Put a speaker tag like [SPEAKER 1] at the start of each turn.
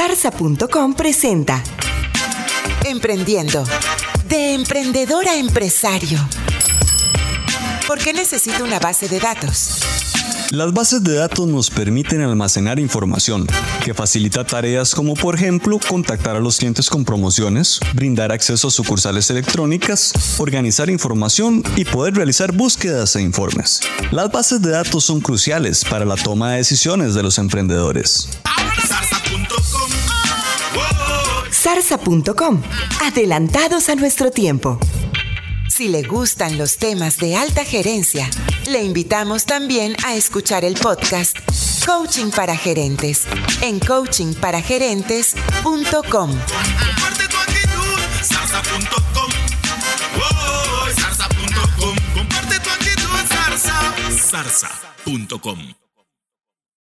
[SPEAKER 1] Zarza.com presenta Emprendiendo, de emprendedor a empresario. ¿Por qué necesito una base de datos?
[SPEAKER 2] Las bases de datos nos permiten almacenar información que facilita tareas como, por ejemplo, contactar a los clientes con promociones, brindar acceso a sucursales electrónicas, organizar información y poder realizar búsquedas e informes. Las bases de datos son cruciales para la toma de decisiones de los emprendedores.
[SPEAKER 1] Zarza.com, adelantados a nuestro tiempo. Si le gustan los temas de alta gerencia, le invitamos también a escuchar el podcast Coaching para Gerentes en coachingparagerentes.com.
[SPEAKER 3] Comparte tu actitud, Zarza.com. Zarza.com. Comparte tu actitud, Zarza. Zarza.com.